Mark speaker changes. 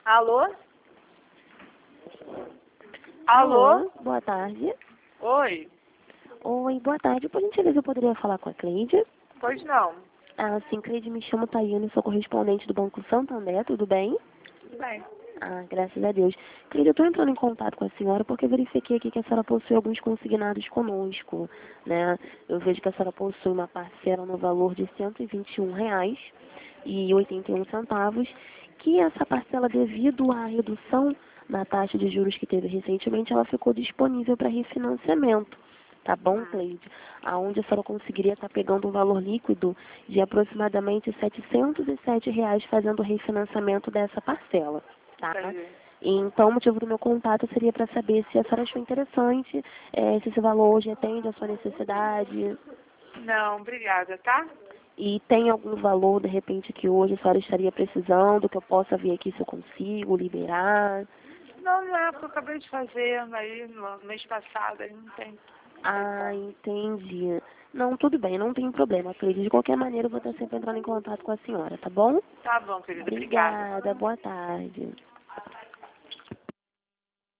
Speaker 1: Alô? Alô?
Speaker 2: Boa tarde.
Speaker 1: Oi?
Speaker 2: Oi, boa tarde. Por gentileza, eu poderia falar com a Cleide?
Speaker 1: Pois não.
Speaker 2: Ah, sim, Cleide, me chamo Tayane, sou correspondente do Banco Santander, tudo bem?
Speaker 1: Tudo bem.
Speaker 2: Ah, graças a Deus. Cleide, eu estou entrando em contato com a senhora porque eu verifiquei aqui que a senhora possui alguns consignados conosco, né? Eu vejo que a senhora possui uma parcela no valor de R$ 121,81, que essa parcela, devido à redução na taxa de juros que teve recentemente, ela ficou disponível para refinanciamento. Tá bom, Cleide? Aonde a senhora conseguiria estar pegando um valor líquido de aproximadamente R$ 707 fazendo o refinanciamento dessa parcela, tá?
Speaker 1: Entendi.
Speaker 2: Então, o motivo do meu contato seria para saber se a senhora achou interessante, se esse valor hoje atende à sua necessidade
Speaker 1: Não, obrigada, tá?
Speaker 2: e tem algum valor, de repente, que hoje a senhora estaria precisando, que eu possa ver aqui se eu consigo liberar.
Speaker 1: Não, não é porque eu acabei de fazer aí no mês passado, aí não tem.
Speaker 2: Ah, entendi. Não, tudo bem, não tem problema, Cleide. De qualquer maneira, eu vou estar sempre entrando em contato com a senhora, tá bom?
Speaker 1: Tá bom, querida, obrigada.
Speaker 2: Obrigada, boa tarde.